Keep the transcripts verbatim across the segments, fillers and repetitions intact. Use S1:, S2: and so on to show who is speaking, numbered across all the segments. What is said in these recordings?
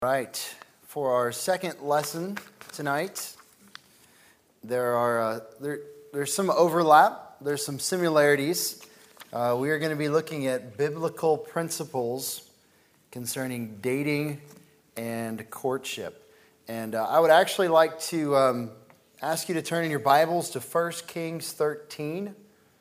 S1: Right. For our second lesson tonight, there are uh, there there's some overlap. There's some similarities. Uh, we are going to be looking at biblical principles concerning dating and courtship. And uh, I would actually like to um, ask you to turn in your Bibles to First Kings thirteen.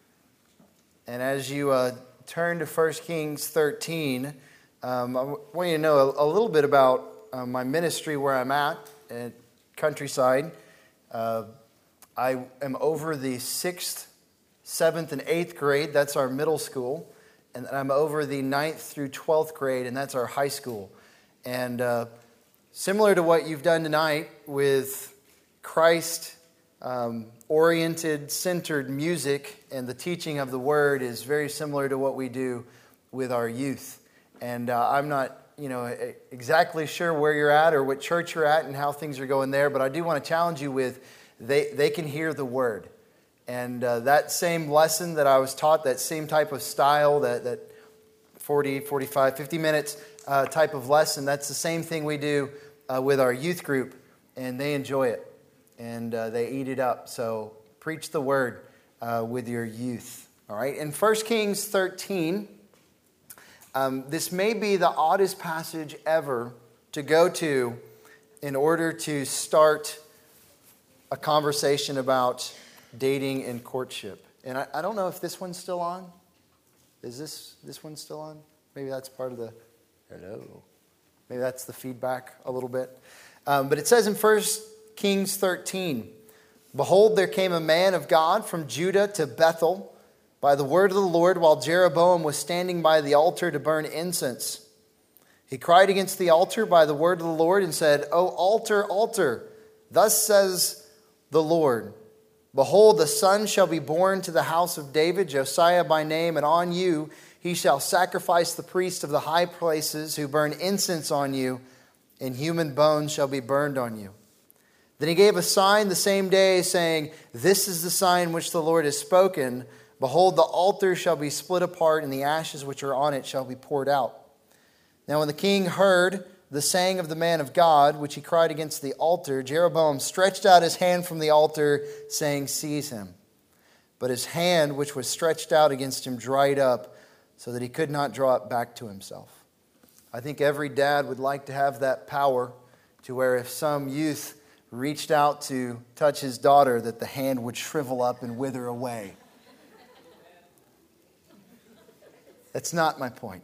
S1: And as you uh, turn to First Kings thirteen, um, I want you to know a, a little bit about Uh, my ministry where I'm at, at Countryside. Uh, I am over the sixth, seventh, and eighth grade. That's our middle school. And I'm over the ninth through twelfth grade, and that's our high school. And uh, similar to what you've done tonight with Christ-oriented, um, centered music and the teaching of the Word is very similar to what we do with our youth. And uh, I'm not you know, exactly sure where you're at or what church you're at and how things are going there, but I do want to challenge you with they, they can hear the Word. And uh, that same lesson that I was taught, that same type of style, that, that forty, forty-five, fifty minutes uh, type of lesson, that's the same thing we do uh, with our youth group, and they enjoy it, and uh, they eat it up. So preach the Word uh, with your youth. All right, in First Kings thirteen, Um, this may be the oddest passage ever to go to in order to start a conversation about dating and courtship. And I, I don't know if this one's still on. Is this this one still on? Maybe that's part of the, hello. Maybe that's the feedback a little bit. Um, but it says in First Kings thirteen, "Behold, there came a man of God from Judah to Bethel by the word of the Lord, while Jeroboam was standing by the altar to burn incense. He cried against the altar by the word of the Lord and said, O altar, altar, thus says the Lord, behold, the son shall be born to the house of David, Josiah by name, and on you he shall sacrifice the priests of the high places who burn incense on you, and human bones shall be burned on you. Then he gave a sign the same day, saying, This is the sign which the Lord has spoken. Behold, the altar shall be split apart, and the ashes which are on it shall be poured out. Now when the king heard the saying of the man of God, which he cried against the altar, Jeroboam stretched out his hand from the altar, saying, Seize him. But his hand, which was stretched out against him, dried up, so that he could not draw it back to himself." I think every dad would like to have that power to where if some youth reached out to touch his daughter, that the hand would shrivel up and wither away. That's not my point.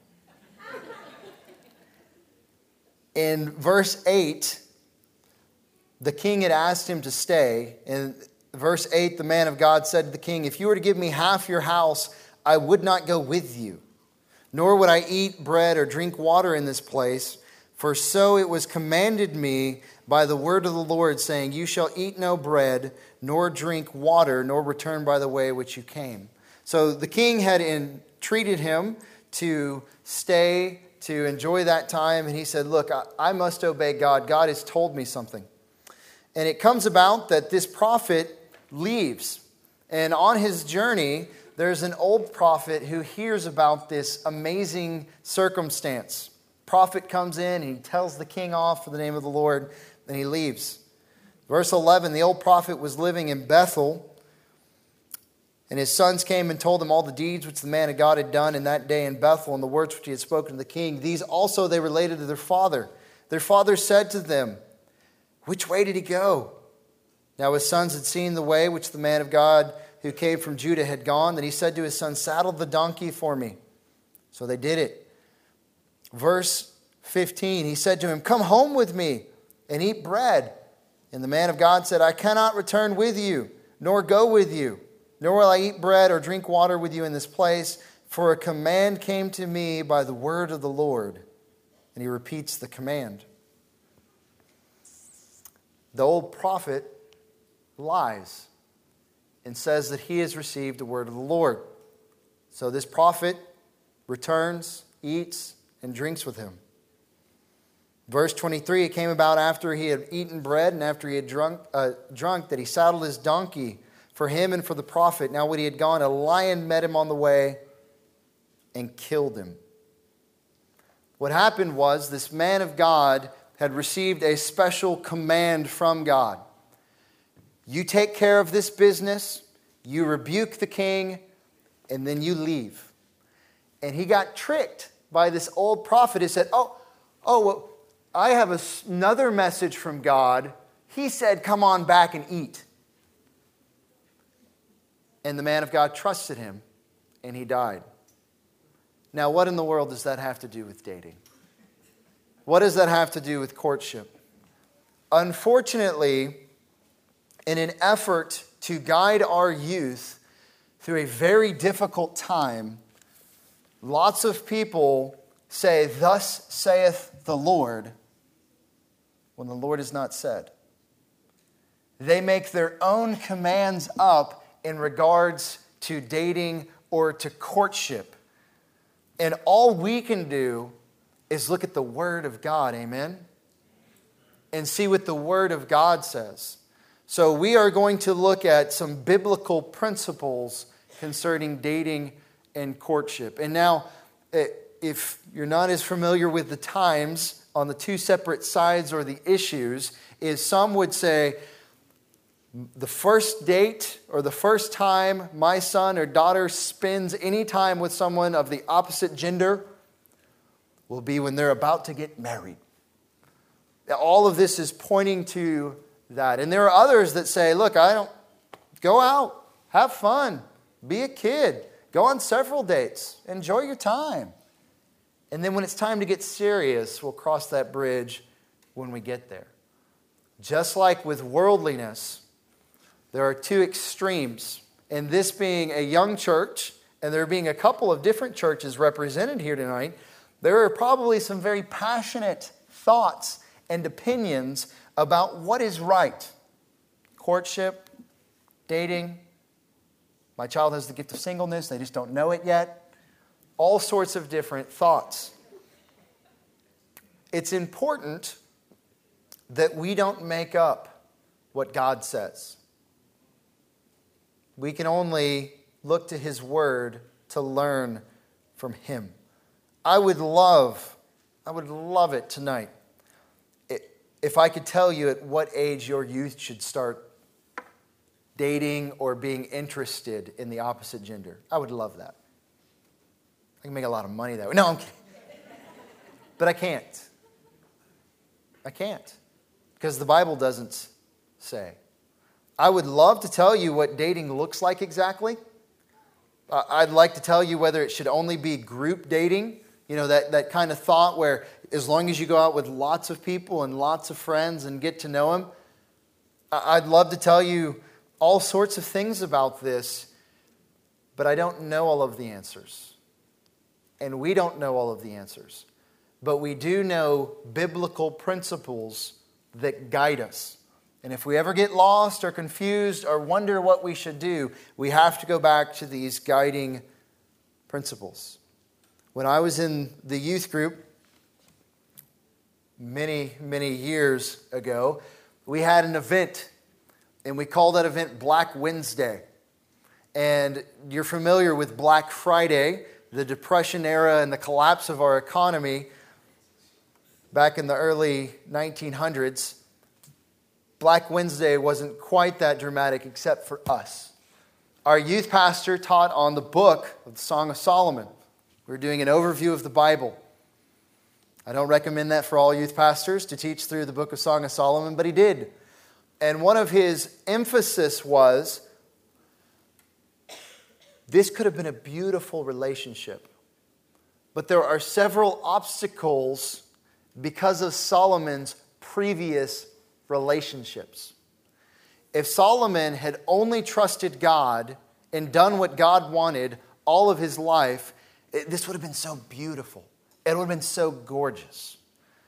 S1: In verse eight, the king had asked him to stay. In verse eight, the man of God said to the king, If you were to give me half your house, I would not go with you, nor would I eat bread or drink water in this place. For so it was commanded me by the word of the Lord, saying, You shall eat no bread, nor drink water, nor return by the way which you came. So the king had entreated him to stay, to enjoy that time. And he said, look, I, I must obey God. God has told me something. And it comes about that this prophet leaves. And on his journey, there's an old prophet who hears about this amazing circumstance. Prophet comes in and he tells the king off for the name of the Lord, and he leaves. Verse eleven, the old prophet was living in Bethel, and his sons came and told him all the deeds which the man of God had done in that day in Bethel, and the words which he had spoken to the king. These also they related to their father. Their father said to them, Which way did he go? Now his sons had seen the way which the man of God who came from Judah had gone. Then he said to his son, Saddle the donkey for me. So they did it. Verse fifteen, he said to him, Come home with me and eat bread. And the man of God said, I cannot return with you, nor go with you. Nor will I eat bread or drink water with you in this place, for a command came to me by the word of the Lord. And he repeats the command. The old prophet lies and says that he has received the word of the Lord. So this prophet returns, eats, and drinks with him. Verse twenty-three, it came about after he had eaten bread and after he had drunk, uh, drunk that he saddled his donkey for him and for the prophet. Now when he had gone, a lion met him on the way and killed him. What happened was this man of God had received a special command from God. You take care of this business, you rebuke the king, and then you leave. And he got tricked by this old prophet who said, oh, oh, well, I have a, another message from God. He said, come on back and eat. And the man of God trusted him, and he died. Now, what in the world does that have to do with dating? What does that have to do with courtship? Unfortunately, in an effort to guide our youth through a very difficult time, lots of people say, thus saith the Lord, when the Lord is not said. They make their own commands up in regards to dating or to courtship. And all we can do is look at the Word of God, amen? And see what the Word of God says. So we are going to look at some biblical principles concerning dating and courtship. And now, if you're not as familiar with the times on the two separate sides or the issues, is some would say, the first date or the first time my son or daughter spends any time with someone of the opposite gender will be when they're about to get married. All of this is pointing to that. And there are others that say, look, I don't, go out, have fun, be a kid, go on several dates, enjoy your time. And then when it's time to get serious, we'll cross that bridge when we get there. Just like with worldliness, there are two extremes. And this being a young church, and there being a couple of different churches represented here tonight, there are probably some very passionate thoughts and opinions about what is right. Courtship, dating. My child has the gift of singleness, they just don't know it yet. All sorts of different thoughts. It's important that we don't make up what God says. We can only look to His Word to learn from Him. I would love, I would love it tonight if I could tell you at what age your youth should start dating or being interested in the opposite gender. I would love that. I can make a lot of money that way. No, I'm kidding. But I can't. I can't. Because the Bible doesn't say. I would love to tell you what dating looks like exactly. Uh, I'd like to tell you whether it should only be group dating. You know, that, that kind of thought where as long as you go out with lots of people and lots of friends and get to know them. I'd love to tell you all sorts of things about this, but I don't know all of the answers. And we don't know all of the answers. But we do know biblical principles that guide us. And if we ever get lost or confused or wonder what we should do, we have to go back to these guiding principles. When I was in the youth group many, many years ago, we had an event, and we called that event Black Wednesday. And you're familiar with Black Friday, the Depression era and the collapse of our economy back in the early nineteen hundreds. Black Wednesday wasn't quite that dramatic except for us. Our youth pastor taught on the book of the Song of Solomon. We were doing an overview of the Bible. I don't recommend that for all youth pastors to teach through the book of Song of Solomon, but he did. And one of his emphasis was, this could have been a beautiful relationship, but there are several obstacles because of Solomon's previous relationships. If Solomon had only trusted God and done what God wanted all of his life, it, this would have been so beautiful. It would have been so gorgeous.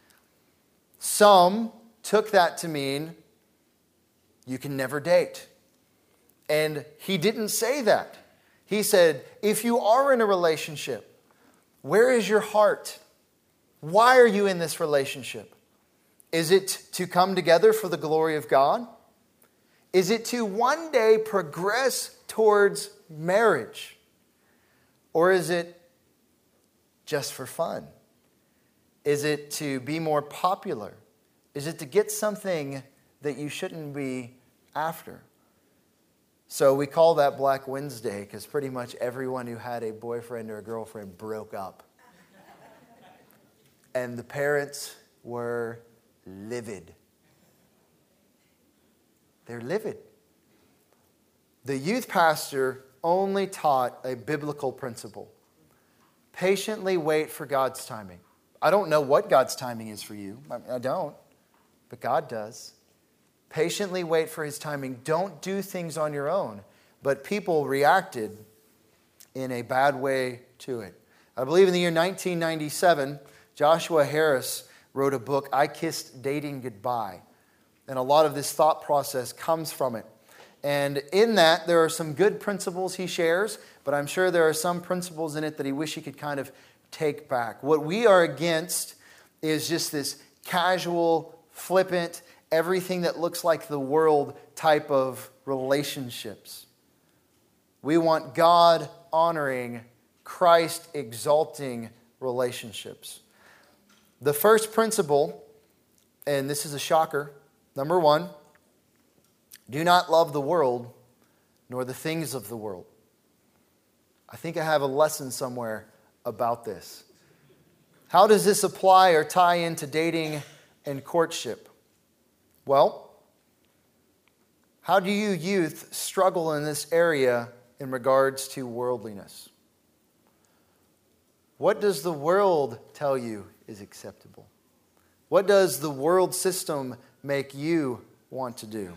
S1: Some took that to mean you can never date. And he didn't say that. He said, if you are in a relationship, where is your heart? Why are you in this relationship? Is it to come together for the glory of God? Is it to one day progress towards marriage? Or is it just for fun? Is it to be more popular? Is it to get something that you shouldn't be after? So we call that Black Wednesday because pretty much everyone who had a boyfriend or a girlfriend broke up. And the parents were livid. They're livid. The youth pastor only taught a biblical principle. Patiently wait for God's timing. I don't know what God's timing is for you. I don't. But God does. Patiently wait for His timing. Don't do things on your own. But people reacted in a bad way to it. I believe in the year nineteen ninety-seven, Joshua Harris wrote a book, I Kissed Dating Goodbye. And a lot of this thought process comes from it. And in that, there are some good principles he shares, but I'm sure there are some principles in it that he wish he could kind of take back. What we are against is just this casual, flippant, everything that looks like the world type of relationships. We want God-honoring, Christ-exalting relationships. The first principle, and this is a shocker, number one, do not love the world, nor the things of the world. I think I have a lesson somewhere about this. How does this apply or tie into dating and courtship? Well, how do you youth struggle in this area in regards to worldliness? What does the world tell you is acceptable? What does the world system make you want to do?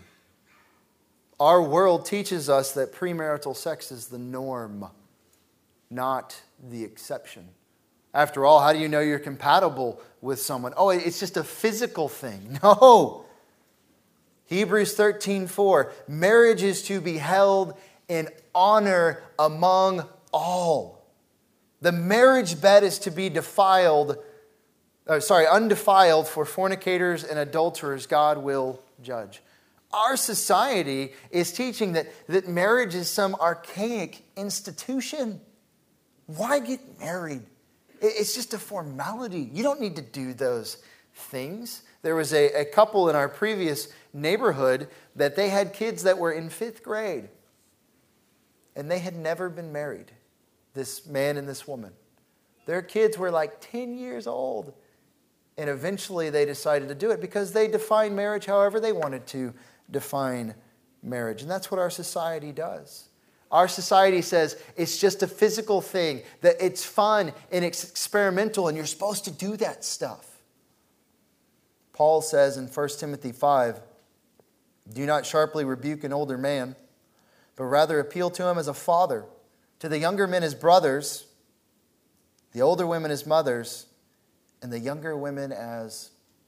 S1: Our world teaches us that premarital sex is the norm, not the exception. After all, how do you know you're compatible with someone? Oh, it's just a physical thing. No. Hebrews thirteen four, marriage is to be held in honor among all. The marriage bed is to be defiled, or sorry, undefiled for fornicators and adulterers. God will judge. Our society is teaching that, that marriage is some archaic institution. Why get married? It's just a formality. You don't need to do those things. There was a, a couple in our previous neighborhood that they had kids that were in fifth grade. And they had never been married, this man and this woman. Their kids were like ten years old. And eventually they decided to do it because they defined marriage however they wanted to define marriage. And that's what our society does. Our society says it's just a physical thing, that it's fun and it's experimental and you're supposed to do that stuff. Paul says in First Timothy five, do not sharply rebuke an older man, but rather appeal to him as a father, to the younger men as brothers, the older women as mothers, and the younger women as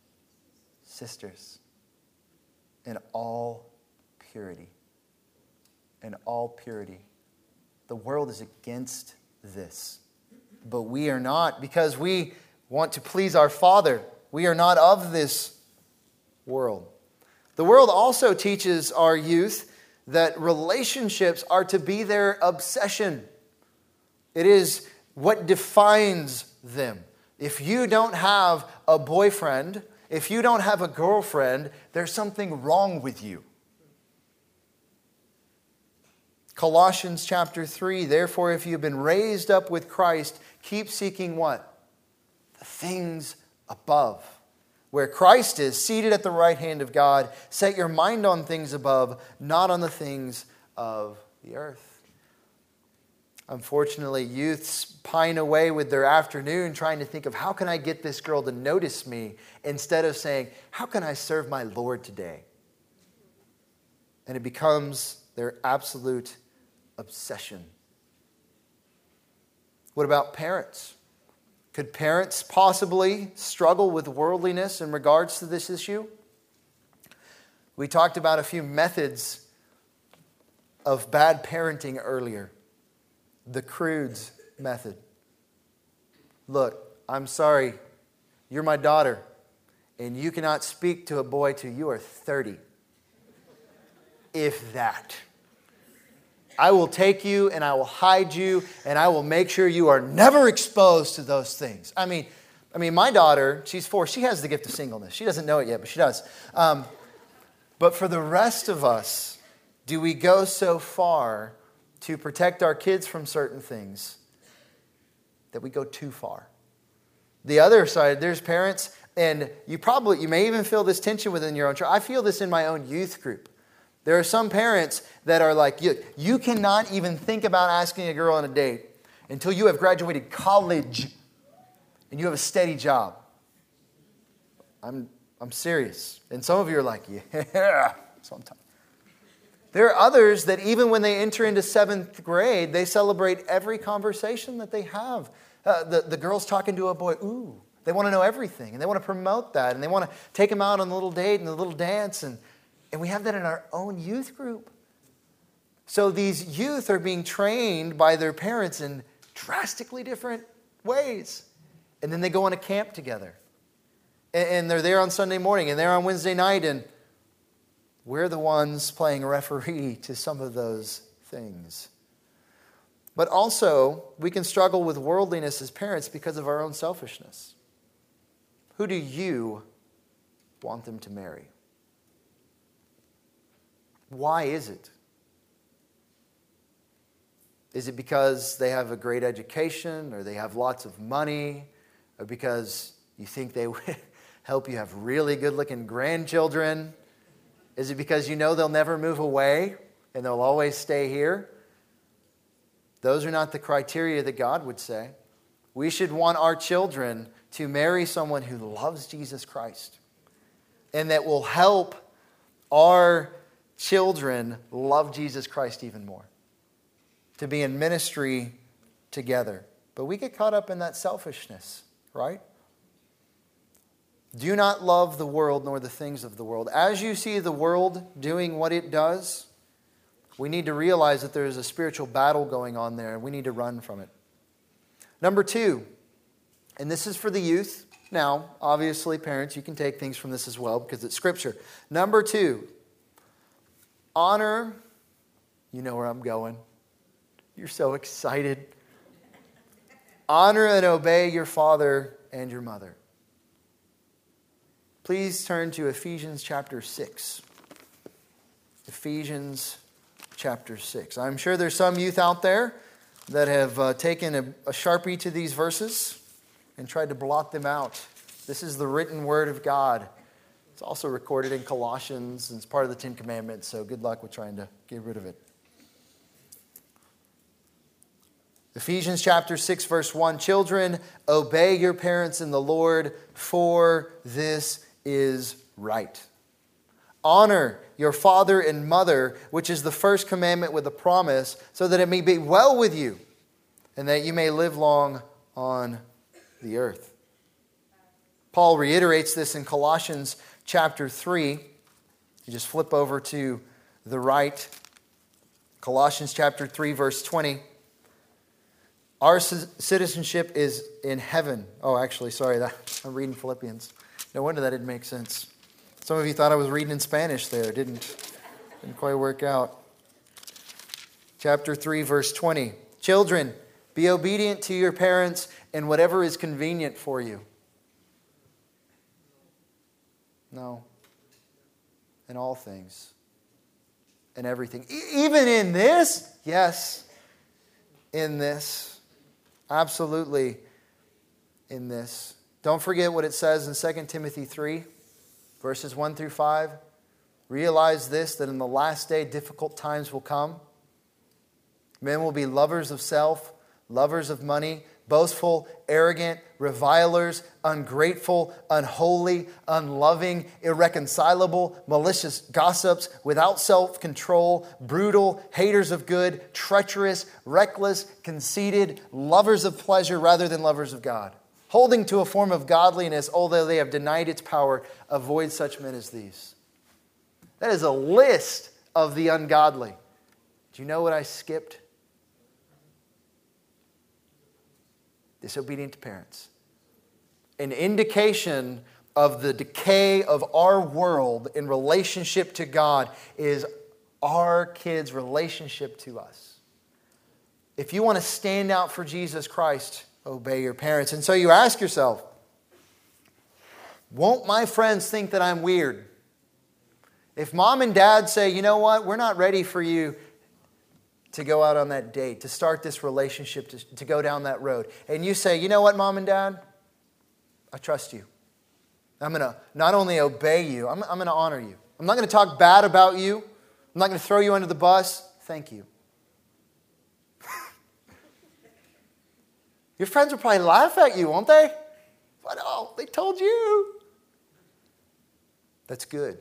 S1: sisters, in all purity. In all purity. The world is against this. But we are not, because we want to please our Father. We are not of this world. The world also teaches our youth that relationships are to be their obsession. It is what defines them. If you don't have a boyfriend, if you don't have a girlfriend, there's something wrong with you. Colossians chapter three, therefore, if you've been raised up with Christ, keep seeking what? The things above. Where Christ is, seated at the right hand of God, set your mind on things above, not on the things of the earth. Unfortunately, youths pine away with their afternoon trying to think of how can I get this girl to notice me instead of saying, how can I serve my Lord today? And it becomes their absolute obsession. What about parents? Could parents possibly struggle with worldliness in regards to this issue? We talked about a few methods of bad parenting earlier. The Croods method. Look, I'm sorry, you're my daughter, and you cannot speak to a boy till you are thirty. If that. I will take you and I will hide you and I will make sure you are never exposed to those things. I mean, I mean, my daughter, she's four. She has the gift of singleness. She doesn't know it yet, but she does. Um, but for the rest of us, do we go so far to protect our kids from certain things that we go too far? The other side, there's parents, and you probably, you may even feel this tension within your own church. I feel this in my own youth group. There are some parents that are like, you, you cannot even think about asking a girl on a date until you have graduated college and you have a steady job. I'm, I'm serious. And some of you are like, yeah, sometimes. There are others that even when they enter into seventh grade, they celebrate every conversation that they have. Uh, the, the girl's talking to a boy, ooh, they want to know everything. And they want to promote that. And they want to take him out on a little date and a little dance. And, and we have that in our own youth group. So these youth are being trained by their parents in drastically different ways. And then they go on a camp together. And, and they're there on Sunday morning and they're on Wednesday night. And we're the ones playing referee to some of those things. But also, we can struggle with worldliness as parents because of our own selfishness. Who do you want them to marry? Why is it? Is it because they have a great education, or they have lots of money, or because you think they would help you have really good-looking grandchildren? Is it because you know they'll never move away and they'll always stay here? Those are not the criteria that God would say. We should want our children to marry someone who loves Jesus Christ and that will help our children love Jesus Christ even more, to be in ministry together. But we get caught up in that selfishness, right? Do not love the world nor the things of the world. As you see the world doing what it does, we need to realize that there is a spiritual battle going on there and we need to run from it. Number two, and this is for the youth. Now, obviously, parents, you can take things from this as well because it's Scripture. Number two, honor. You know where I'm going. You're so excited. Honor and obey your father and your mother. Please turn to Ephesians chapter six. Ephesians chapter six. I'm sure there's some youth out there that have uh, taken a, a Sharpie to these verses and tried to blot them out. This is the written word of God. It's also recorded in Colossians and it's part of the Ten Commandments, so good luck with trying to get rid of it. Ephesians chapter six, verse one. Children, obey your parents in the Lord, for this is right. Honor your father and mother, which is the first commandment with a promise, so that it may be well with you and that you may live long on the earth. Paul reiterates this in Colossians chapter three. You just flip over to the right. Colossians chapter three, verse twenty. Our citizenship is in heaven. Oh, actually, sorry, that, I'm reading Philippians. No wonder that didn't make sense. Some of you thought I was reading in Spanish there. It didn't, didn't quite work out. Chapter three, verse twenty. Children, be obedient to your parents in whatever is convenient for you. No. In all things. In everything. E- even in this? Yes. In this. Absolutely in this. Don't forget what it says in Second Timothy three, verses one through five. Realize this, that in the last day difficult times will come. Men will be lovers of self, lovers of money, boastful, arrogant, revilers, ungrateful, unholy, unloving, irreconcilable, malicious gossips, without self-control, brutal, haters of good, treacherous, reckless, conceited, lovers of pleasure rather than lovers of God. Holding to a form of godliness, although they have denied its power, avoid such men as these. That is a list of the ungodly. Do you know what I skipped? Disobedient to parents. An indication of the decay of our world in relationship to God is our kids' relationship to us. If you want to stand out for Jesus Christ, obey your parents. And so you ask yourself, Won't my friends think that I'm weird? If mom and dad say, you know what, we're not ready for you to go out on that date, to start this relationship, to, to go down that road. And you say, you know what, mom and dad, I trust you. I'm going to not only obey you, I'm, I'm going to honor you. I'm not going to talk bad about you. I'm not going to throw you under the bus. Thank you. Your friends will probably laugh at you, won't they? But oh, they told you. That's good.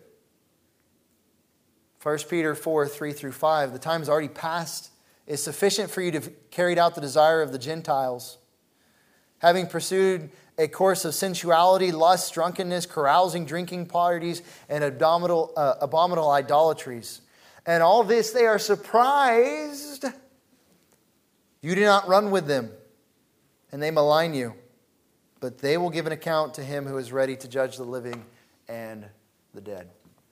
S1: First Peter four, three through five, the time is already past. It's sufficient for you to have carried out the desire of the Gentiles, having pursued a course of sensuality, lust, drunkenness, carousing, drinking parties, and abominable, uh, abominable idolatries. And all this they are surprised. You do not run with them, and they malign you. But they will give an account to him who is ready to judge the living and the dead.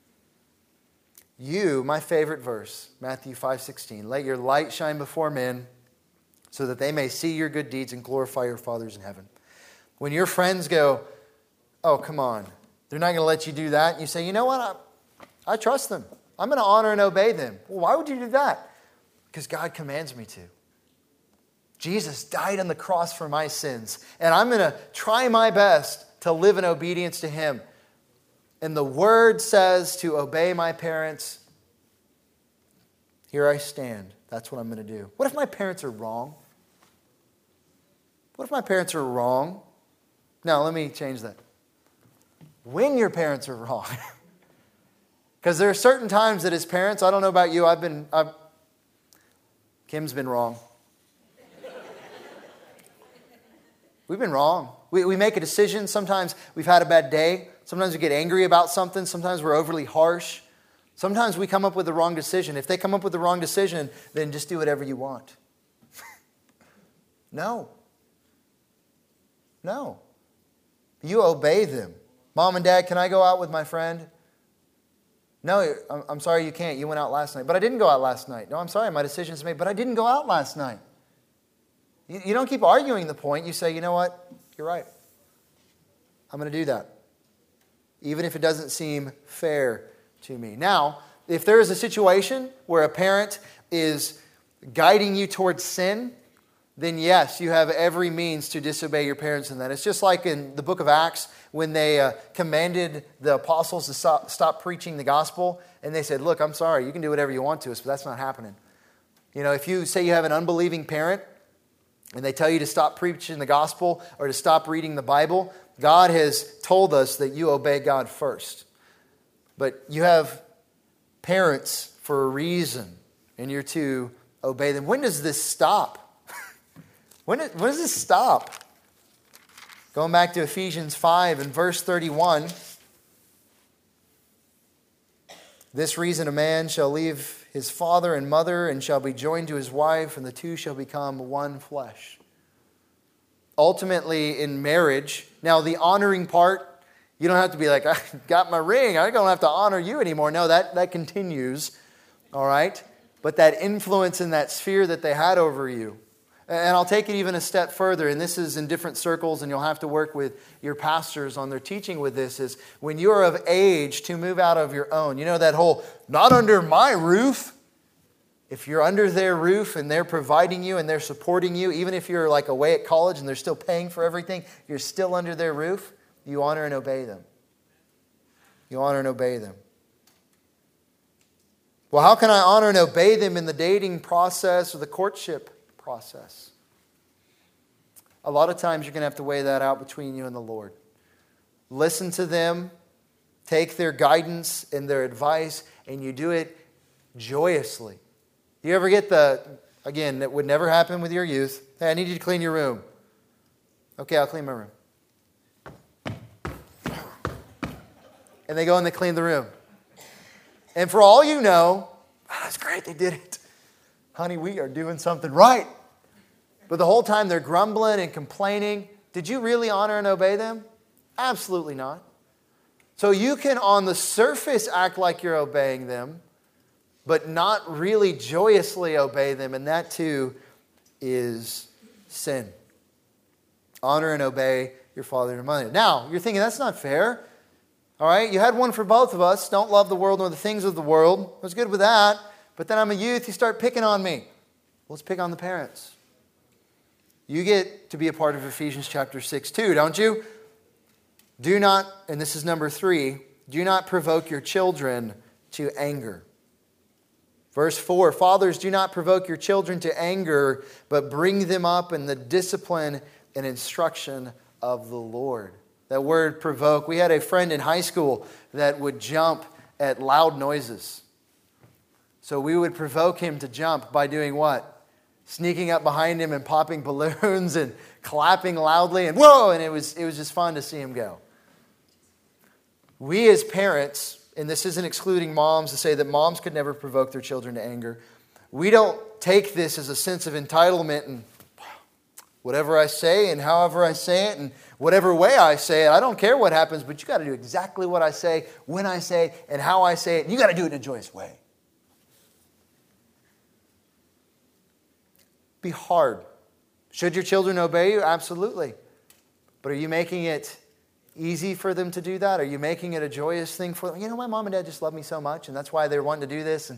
S1: You, my favorite verse, Matthew five sixteen, let your light shine before men so that they may see your good deeds and glorify your Father in heaven. When your friends go, oh, come on, they're not going to let you do that. And you say, you know what, I, I trust them. I'm going to honor and obey them. Well, why would you do that? Because God commands me to. Jesus died on the cross for my sins, and I'm going to try my best to live in obedience to Him. And the Word says to obey my parents. Here I stand. That's what I'm going to do. What if my parents are wrong? What if my parents are wrong? Now, let me change that. When your parents are wrong. Because there are certain times that as parents, I don't know about you, I've been, I've, Kim's been wrong. We've been wrong. We, we make a decision. Sometimes we've had a bad day. Sometimes we get angry about something. Sometimes we're overly harsh. Sometimes we come up with the wrong decision. If they come up with the wrong decision, then just do whatever you want. No. No. You obey them. Mom and Dad, can I go out with my friend? No, I'm sorry you can't. You went out last night. But I didn't go out last night. No, I'm sorry, my decision's made. But I didn't go out last night. You, you don't keep arguing the point. You say, you know what? You're right. I'm going to do that. Even if it doesn't seem fair to me. Now, if there is a situation where a parent is guiding you towards sin, then yes, you have every means to disobey your parents in that. It's just like in the book of Acts when they uh, commanded the apostles to stop, stop preaching the gospel. And they said, look, I'm sorry, you can do whatever you want to us, but that's not happening. You know, if you say you have an unbelieving parent and they tell you to stop preaching the gospel or to stop reading the Bible, God has told us that you obey God first. But you have parents for a reason, and you're to obey them. When does this stop? When, when does this stop? Going back to Ephesians five and verse thirty-one. This reason a man shall leave his father and mother and shall be joined to his wife, and the two shall become one flesh. Ultimately, in marriage, now the honoring part, you don't have to be like, I got my ring, I don't have to honor you anymore. No, that, that continues, all right? But that influence in that sphere that they had over you. And I'll take it even a step further, and this is in different circles, and you'll have to work with your pastors on their teaching with this, is when you are of age to move out of your own. You know that whole, not under my roof. If you're under their roof and they're providing you and they're supporting you, even if you're like away at college and they're still paying for everything, you're still under their roof, you honor and obey them. You honor and obey them. Well, how can I honor and obey them in the dating process or the courtship process? A lot of times you're going to have to weigh that out between you and the Lord. Listen to them, take their guidance and their advice, and you do it joyously. You ever get the, again, that would never happen with your youth, hey, I need you to clean your room. Okay, I'll clean my room. And they go and they clean the room. And for all you know, oh, that's great, they did it. Honey, we are doing something right. But the whole time they're grumbling and complaining. Did you really honor and obey them? Absolutely not. So you can on the surface act like you're obeying them, but not really joyously obey them. And that too is sin. Honor and obey your father and mother. Now, you're thinking, that's not fair. All right, you had one for both of us. Don't love the world nor the things of the world. I was good with that. But then I'm a youth, you start picking on me. Let's pick on the parents. You get to be a part of Ephesians chapter six too, don't you? Do not, and this is number three, do not provoke your children to anger. Verse four, fathers, do not provoke your children to anger, but bring them up in the discipline and instruction of the Lord. That word provoke, we had a friend in high school that would jump at loud noises. So we would provoke him to jump by doing what? Sneaking up behind him and popping balloons and clapping loudly and whoa, and it was it was just fun to see him go. We as parents, and this isn't excluding moms to say that moms could never provoke their children to anger. We don't take this as a sense of entitlement and whatever I say and however I say it and whatever way I say it, I don't care what happens, but you got to do exactly what I say, when I say it, and how I say it, and you got to do it in a joyous way. Be hard. Should your children obey you? Absolutely. But are you making it easy for them to do that? Are you making it a joyous thing for them? You know, my mom and dad just love me so much, and that's why they're wanting to do this. And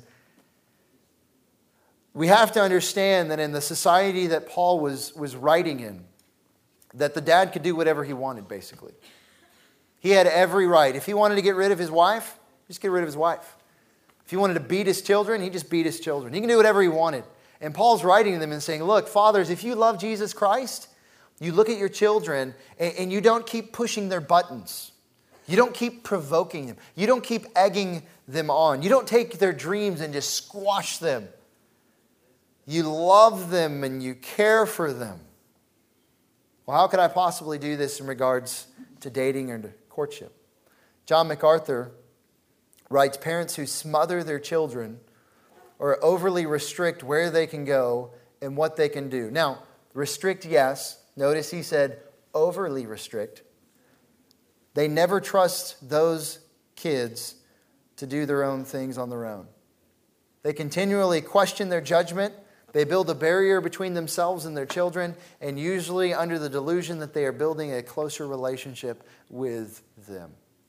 S1: we have to understand that in the society that Paul was, was writing in, that the dad could do whatever he wanted, basically. He had every right. If he wanted to get rid of his wife, just get rid of his wife. If he wanted to beat his children, he just beat his children. He can do whatever he wanted. And Paul's writing to them and saying, look, fathers, if you love Jesus Christ, you look at your children and, and you don't keep pushing their buttons. You don't keep provoking them. You don't keep egging them on. You don't take their dreams and just squash them. You love them and you care for them. Well, how could I possibly do this in regards to dating or to courtship? John MacArthur writes, parents who smother their children or overly restrict where they can go and what they can do. Now, restrict, yes. Notice he said overly restrict. They never trust those kids to do their own things on their own. They continually question their judgment. They build a barrier between themselves and their children, and usually under the delusion that they are building a closer relationship with them.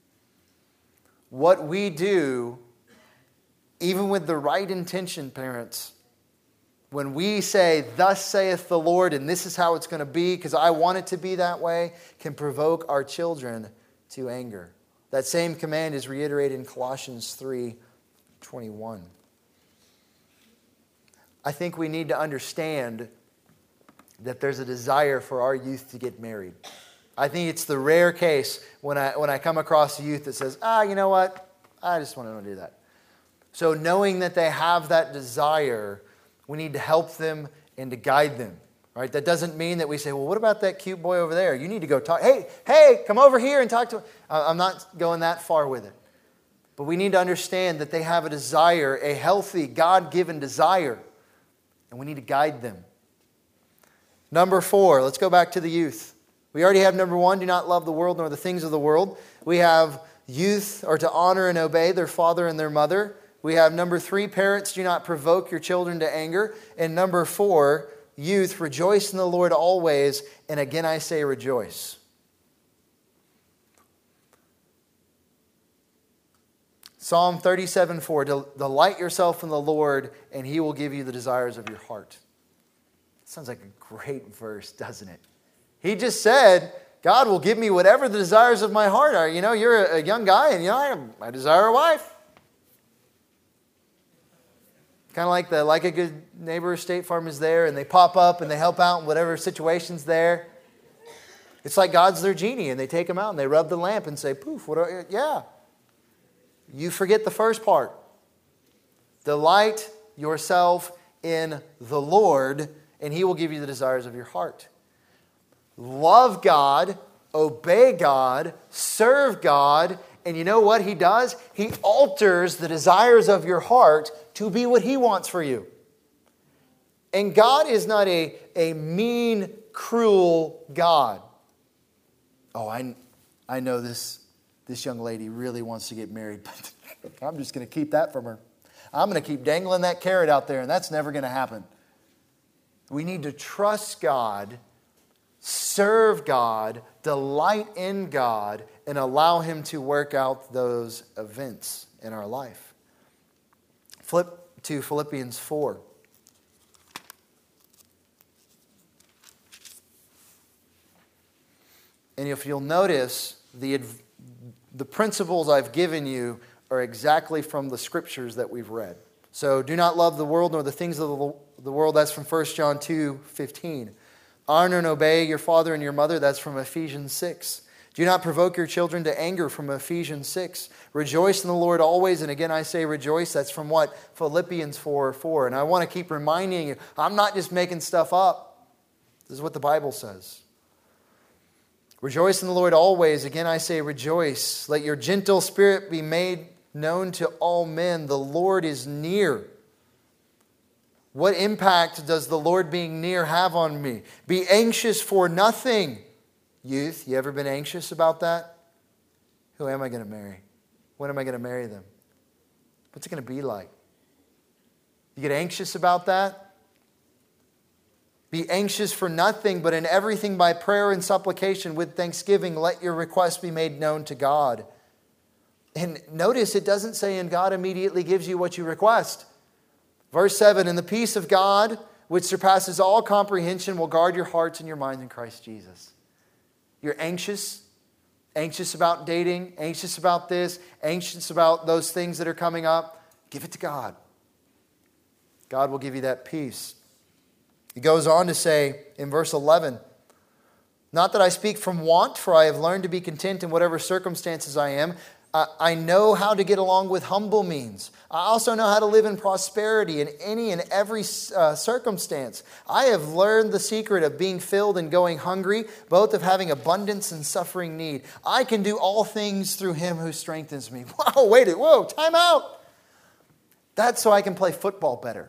S1: What we do, even with the right intention, parents, when we say, thus saith the Lord, and this is how it's going to be because I want it to be that way, can provoke our children to anger. That same command is reiterated in Colossians three twenty-one. I think we need to understand that there's a desire for our youth to get married. I think it's the rare case when I when I come across a youth that says, ah, you know what? I just want to do that. So knowing that they have that desire, we need to help them and to guide them. Right? That doesn't mean that we say, well, what about that cute boy over there? You need to go talk. Hey, hey, come over here and talk to him. I'm not going that far with it. But we need to understand that they have a desire, a healthy, God-given desire. And we need to guide them. Number four, let's go back to the youth. We already have number one, do not love the world nor the things of the world. We have youth are to honor and obey their father and their mother. We have number three, parents, do not provoke your children to anger. And number four, youth, rejoice in the Lord always. And again I say rejoice. Psalm thirty-seven four, delight yourself in the Lord and He will give you the desires of your heart. Sounds like a great verse, doesn't it? He just said, God will give me whatever the desires of my heart are. You know, you're a young guy and you know, I, I desire a wife. Kind of like the like a good neighbor, State Farm is there and they pop up and they help out in whatever situation's there. It's like God's their genie and they take them out and they rub the lamp and say, poof, what are, yeah. You forget the first part. Delight yourself in the Lord and He will give you the desires of your heart. Love God, obey God, serve God, and you know what He does? He alters the desires of your heart to be what He wants for you. And God is not a, a mean, cruel God. Oh, I, I know this, this young lady really wants to get married, but I'm just going to keep that from her. I'm going to keep dangling that carrot out there, and that's never going to happen. We need to trust God, serve God, delight in God, and allow Him to work out those events in our life. Flip to Philippians four. And if you'll notice, the, the principles I've given you are exactly from the scriptures that we've read. So do not love the world nor the things of the world. That's from First John two fifteen. Honor and obey your father and your mother. That's from Ephesians six. Do not provoke your children to anger, from Ephesians six. Rejoice in the Lord always. And again, I say rejoice. That's from what? Philippians four four. And I want to keep reminding you, I'm not just making stuff up. This is what the Bible says. Rejoice in the Lord always. Again, I say rejoice. Let your gentle spirit be made known to all men. The Lord is near. What impact does the Lord being near have on me? Be anxious for nothing. Youth, you ever been anxious about that? Who am I going to marry? When am I going to marry them? What's it going to be like? You get anxious about that? Be anxious for nothing, but in everything by prayer and supplication with thanksgiving, let your requests be made known to God. And notice it doesn't say, and God immediately gives you what you request. Verse seven, and the peace of God, which surpasses all comprehension, will guard your hearts and your minds in Christ Jesus. You're anxious, anxious about dating, anxious about this, anxious about those things that are coming up. Give it to God. God will give you that peace. He goes on to say in verse eleven, not that I speak from want, for I have learned to be content in whatever circumstances I am. I know how to get along with humble means. I also know how to live in prosperity in any and every uh, circumstance. I have learned the secret of being filled and going hungry, both of having abundance and suffering need. I can do all things through Him who strengthens me. Wow, wait, whoa, time out. That's so I can play football better.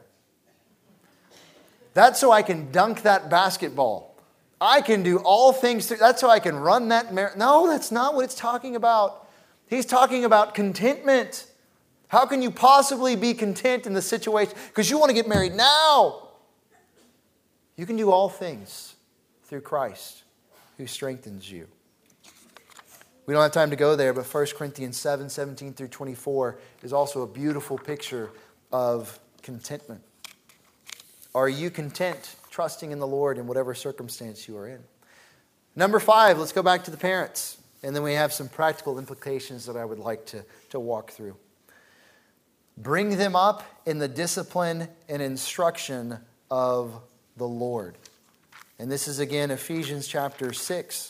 S1: That's so I can dunk that basketball. I can do all things through, that's so I can run that marathon. No, that's not what it's talking about. He's talking about contentment. How can you possibly be content in the situation? Because you want to get married now. You can do all things through Christ who strengthens you. We don't have time to go there, but First Corinthians seven, seventeen through twenty-four is also a beautiful picture of contentment. Are you content, trusting in the Lord in whatever circumstance you are in? Number five, let's go back to the parents. And then we have some practical implications that I would like to, to walk through. Bring them up in the discipline and instruction of the Lord. And this is again Ephesians chapter six.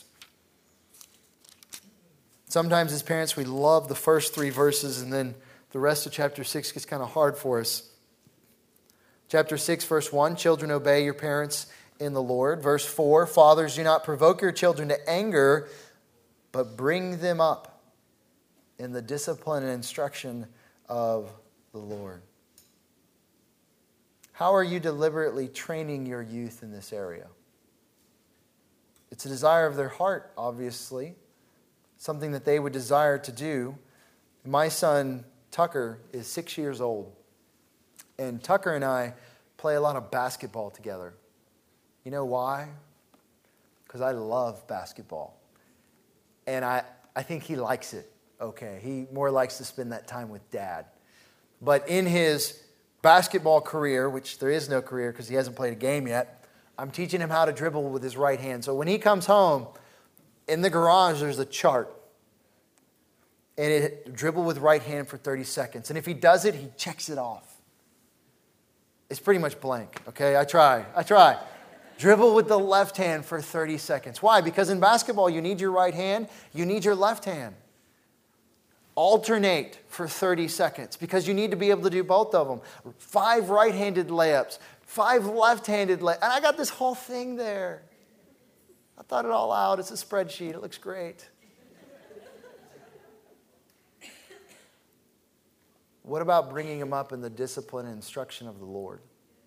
S1: Sometimes as parents we love the first three verses and then the rest of chapter six gets kind of hard for us. Chapter six verse one, children obey your parents in the Lord. Verse four, fathers do not provoke your children to anger, but bring them up in the discipline and instruction of the Lord. How are you deliberately training your youth in this area? It's a desire of their heart, obviously. Something that they would desire to do. My son, Tucker, is six years old. And Tucker and I play a lot of basketball together. You know why? Because I love basketball. And I, I think he likes it, okay. He more likes to spend that time with Dad. But in his basketball career, which there is no career because he hasn't played a game yet, I'm teaching him how to dribble with his right hand. So when he comes home, in the garage there's a chart. And it dribble with right hand for thirty seconds. And if he does it, he checks it off. It's pretty much blank, okay. I try, I try. Dribble with the left hand for thirty seconds. Why? Because in basketball, you need your right hand, you need your left hand. Alternate for thirty seconds because you need to be able to do both of them. Five right-handed layups, five left-handed layups. And I got this whole thing there. I thought it all out. It's a spreadsheet. It looks great. What about bringing them up in the discipline and instruction of the Lord?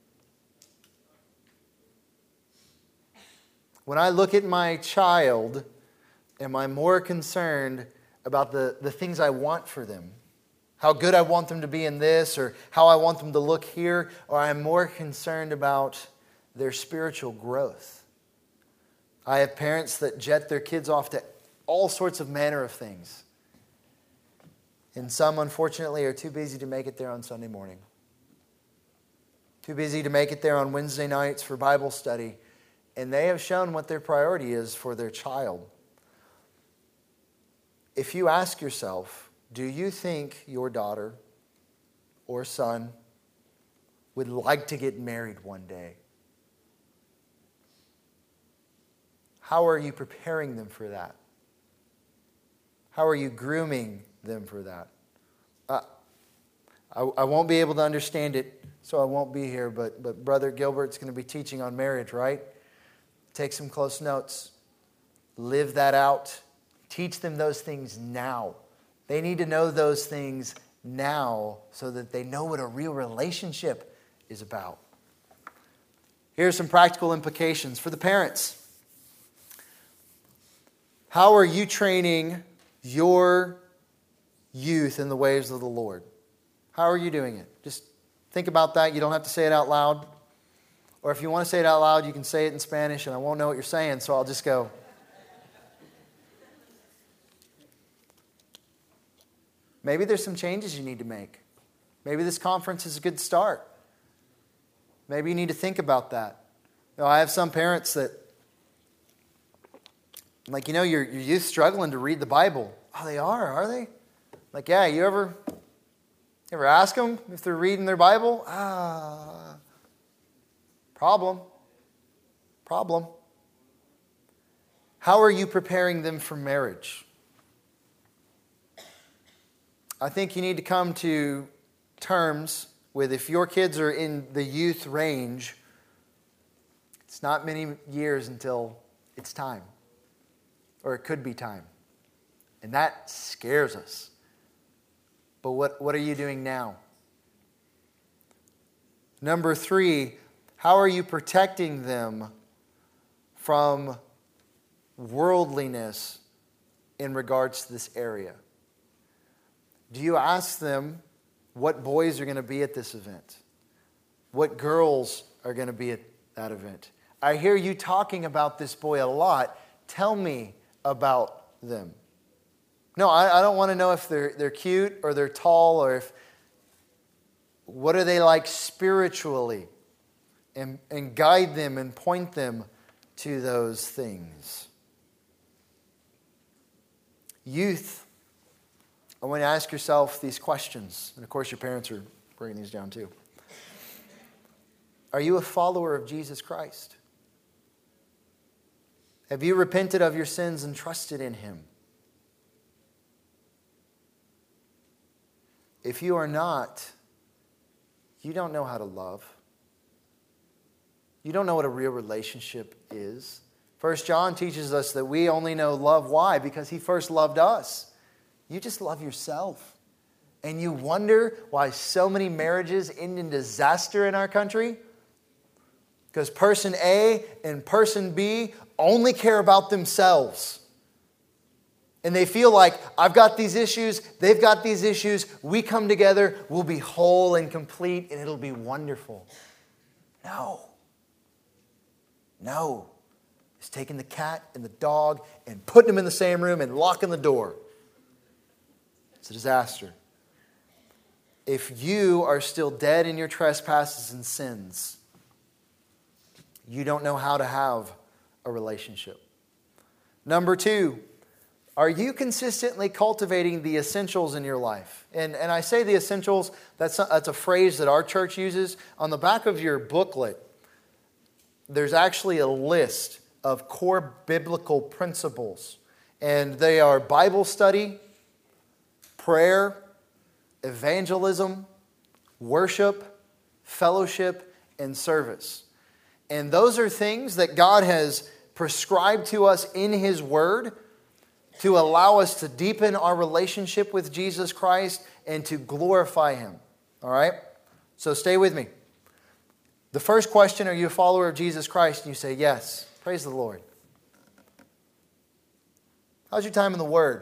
S1: When I look at my child, am I more concerned about the, the things I want for them? How good I want them to be in this, or how I want them to look here, or I'm more concerned about their spiritual growth? I have parents that jet their kids off to all sorts of manner of things. And some, unfortunately, are too busy to make it there on Sunday morning. Too busy to make it there on Wednesday nights for Bible study. And they have shown what their priority is for their child. If you ask yourself, do you think your daughter or son would like to get married one day? How are you preparing them for that? How are you grooming them for that? Uh, I, I won't be able to understand it, so I won't be here, but, but Brother Gilbert's going to be teaching on marriage, right? Take some close notes. Live that out. Teach them those things now. They need to know those things now so that they know what a real relationship is about. Here are some practical implications for the parents. How are you training your youth in the ways of the Lord? How are you doing it? Just think about that. You don't have to say it out loud. Or if you want to say it out loud, you can say it in Spanish, and I won't know what you're saying, so I'll just go. Maybe there's some changes you need to make. Maybe this conference is a good start. Maybe you need to think about that. You know, I have some parents that, like, you know, your, your youth struggling to read the Bible. Oh, they are, are they? Like, yeah, you ever, you ever ask them if they're reading their Bible? Ah, problem. Problem. How are you preparing them for marriage? I think you need to come to terms with, if your kids are in the youth range, it's not many years until it's time. Or it could be time. And that scares us. But what, what are you doing now? Number three, how are you protecting them from worldliness in regards to this area? Do you ask them what boys are going to be at this event? What girls are going to be at that event? I hear you talking about this boy a lot. Tell me about them. No, I, I don't want to know if they're they're cute or they're tall or if what are they like spiritually, and and guide them and point them to those things. Youth, I want to ask yourself these questions, and of course your parents are writing these down too. Are you a follower of Jesus Christ? Have you repented of your sins and trusted in Him? If you are not, you don't know how to love. You don't know what a real relationship is. First John teaches us that we only know love. Why? Because He first loved us. You just love yourself. And you wonder why so many marriages end in disaster in our country? Because person A and person B only care about themselves. And they feel like, I've got these issues, they've got these issues, we come together, we'll be whole and complete, and it'll be wonderful. No. No. It's taking the cat and the dog and putting them in the same room and locking the door. It's a disaster. If you are still dead in your trespasses and sins, you don't know how to have a relationship. Number two, are you consistently cultivating the essentials in your life? And, and I say the essentials, that's a, that's a phrase that our church uses. On the back of your booklet, there's actually a list of core biblical principles. And they are Bible study, prayer, evangelism, worship, fellowship, and service. And those are things that God has prescribed to us in His Word to allow us to deepen our relationship with Jesus Christ and to glorify Him. All right? So stay with me. The first question, are you a follower of Jesus Christ? And you say, yes. Praise the Lord. How's your time in the Word?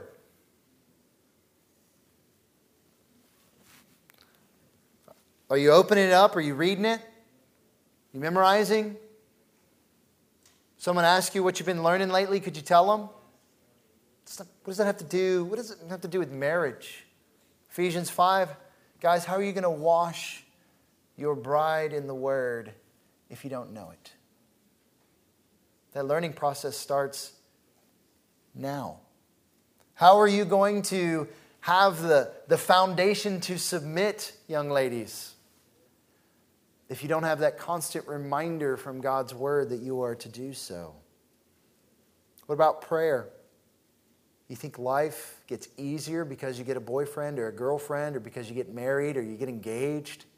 S1: Are you opening it up? Are you reading it? You memorizing? Someone asks you what you've been learning lately, could you tell them? It's not, what does that have to do? What does it have to do with marriage? Ephesians five, guys, how are you going to wash your bride in the Word if you don't know it? That learning process starts now. How are you going to have the, the foundation to submit, young ladies, if you don't have that constant reminder from God's Word that you are to do so? What about prayer? You think life gets easier because you get a boyfriend or a girlfriend or because you get married or you get engaged?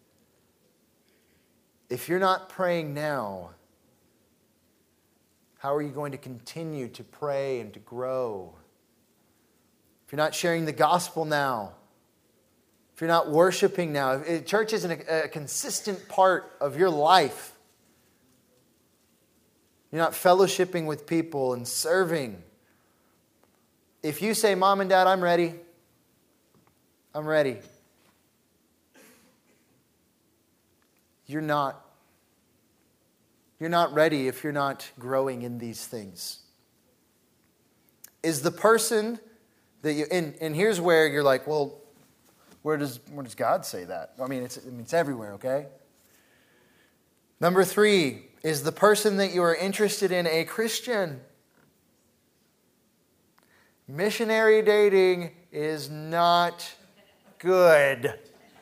S1: If you're not praying now, how are you going to continue to pray and to grow? If you're not sharing the gospel now, if you're not worshiping now, if church isn't a, a consistent part of your life, you're not fellowshipping with people and serving. If you say, Mom and Dad, I'm ready, I'm ready, you're not. You're not ready if you're not growing in these things. Is the person that you, and, and here's where you're like, well, where does where does God say that? I mean, it's I mean, it's everywhere, okay? Number three, is the person that you are interested in a Christian? Missionary dating is not good.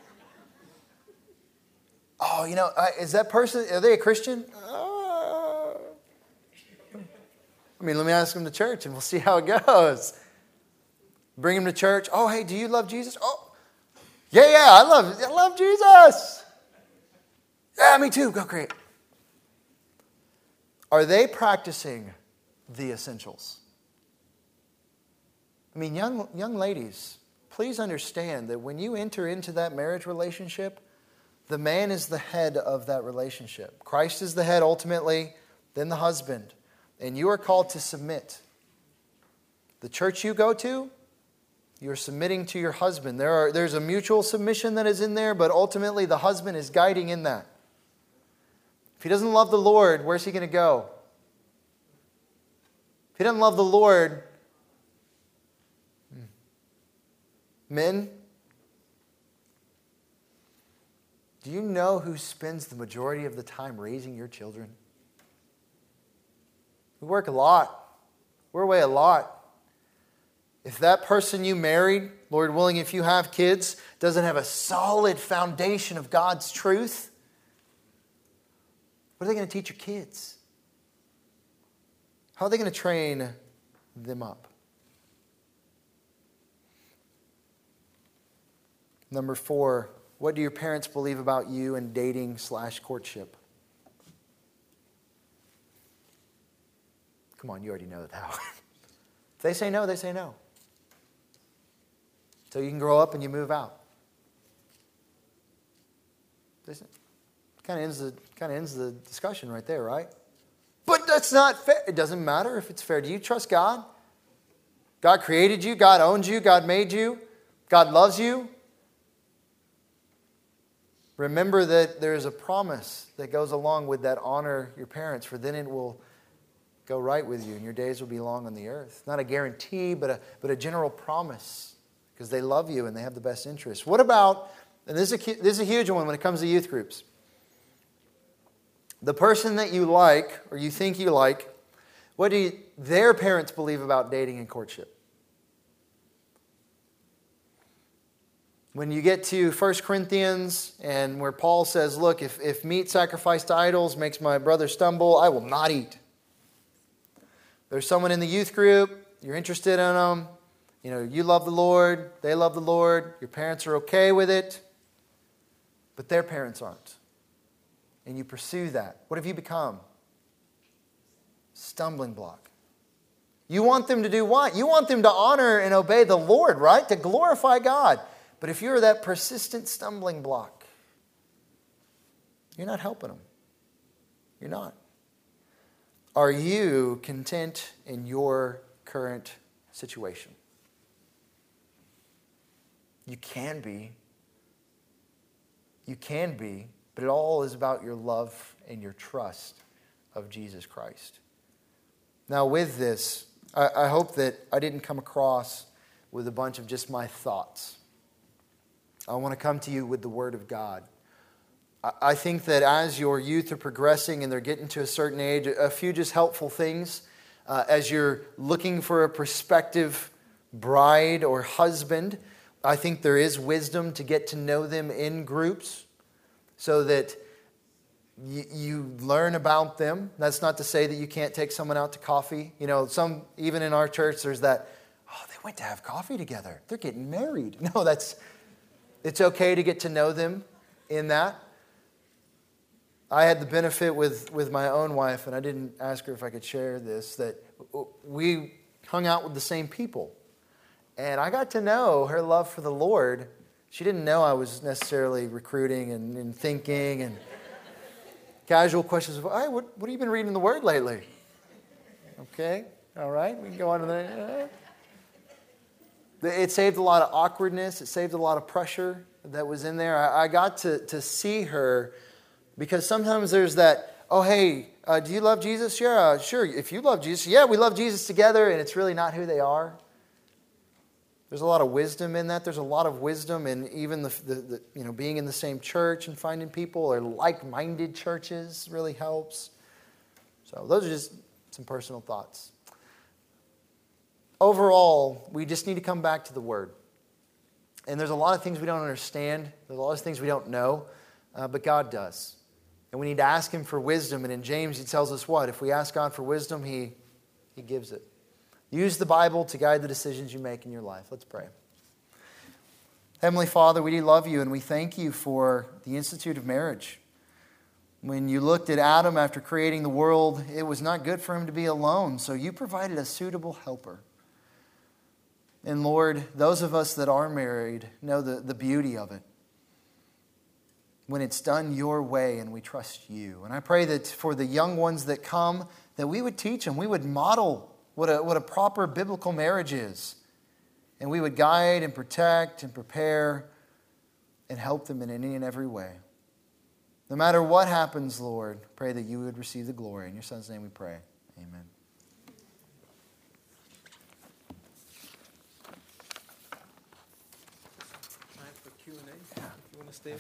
S1: Oh, you know, is that person, are they a Christian? Uh, I mean, let me ask them to church and we'll see how it goes. Bring them to church. Oh, hey, do you love Jesus? Oh, yeah, yeah, I love, I love Jesus. Yeah, me too. Go great. Are they practicing the essentials? I mean, young young ladies, please understand that when you enter into that marriage relationship, the man is the head of that relationship. Christ is the head ultimately, then the husband. And you are called to submit. The church you go to, you're submitting to your husband. There are, there's a mutual submission that is in there, but ultimately the husband is guiding in that. If he doesn't love the Lord, where's he going to go? If he doesn't love the Lord, men, do you know who spends the majority of the time raising your children? We work a lot. We're away a lot. If that person you married, Lord willing, if you have kids, doesn't have a solid foundation of God's truth, what are they going to teach your kids? How are they going to train them up? Number four, what do your parents believe about you in dating slash courtship? Come on, you already know that. If they say no, they say no. So you can grow up and you move out. This kind of ends the kind of ends the discussion right there, right? But that's not fair. It doesn't matter if it's fair. Do you trust God? God created you. God owns you. God made you. God loves you. Remember that there is a promise that goes along with that. Honor your parents, for then it will go right with you and your days will be long on the earth. Not a guarantee, but a, but a general promise, because they love you and they have the best interest. What about, and this is, a, this is a huge one when it comes to youth groups. The person that you like, or you think you like, what do you, their parents believe about dating and courtship? When you get to First Corinthians and where Paul says, look, if, if meat sacrificed to idols makes my brother stumble, I will not eat. There's someone in the youth group, you're interested in them, you know, you love the Lord, they love the Lord, your parents are okay with it, but their parents aren't. And you pursue that. What have you become? Stumbling block. You want them to do what? You want them to honor and obey the Lord, right? To glorify God. But if you're that persistent stumbling block, you're not helping them. You're not. Are you content in your current situation? You can be. You can be, but it all is about your love and your trust of Jesus Christ. Now with this, I, I hope that I didn't come across with a bunch of just my thoughts. I want to come to you with the Word of God. I, I think that as your youth are progressing and they're getting to a certain age, a few just helpful things uh, as you're looking for a prospective bride or husband, I think there is wisdom to get to know them in groups so that you, you learn about them. That's not to say that you can't take someone out to coffee. You know, some, even in our church, there's that, oh, they went to have coffee together. They're getting married. No, that's, it's okay to get to know them in that. I had the benefit with, with my own wife, and I didn't ask her if I could share this, that we hung out with the same people. And I got to know her love for the Lord. She didn't know I was necessarily recruiting and, and thinking and casual questions of, hey, what, what have you been reading in the Word lately? Okay, all right, we can go on to that. It saved a lot of awkwardness. It saved a lot of pressure that was in there. I, I got to, to see her because sometimes there's that, oh, hey, uh, do you love Jesus? Yeah, uh, sure. If you love Jesus, yeah, we love Jesus together, and it's really not who they are. There's a lot of wisdom in that. There's a lot of wisdom in even the, the, the you know being in the same church and finding people or like-minded churches really helps. So those are just some personal thoughts. Overall, we just need to come back to the Word. And there's a lot of things we don't understand. There's a lot of things we don't know, uh, but God does. And we need to ask Him for wisdom. And in James, he tells us what? If we ask God for wisdom, He, he gives it. Use the Bible to guide the decisions you make in your life. Let's pray. Heavenly Father, we love you and we thank you for the institute of marriage. When you looked at Adam after creating the world, it was not good for him to be alone, so you provided a suitable helper. And Lord, those of us that are married know the, the beauty of it. When it's done your way and we trust you. And I pray that for the young ones that come, that we would teach them, we would model What a, what a proper biblical marriage is. And we would guide and protect and prepare and help them in any and every way. No matter what happens, Lord, pray that you would receive the glory. In your Son's name we pray. Amen.
S2: Time for Q and A. Yeah. If you want to stay up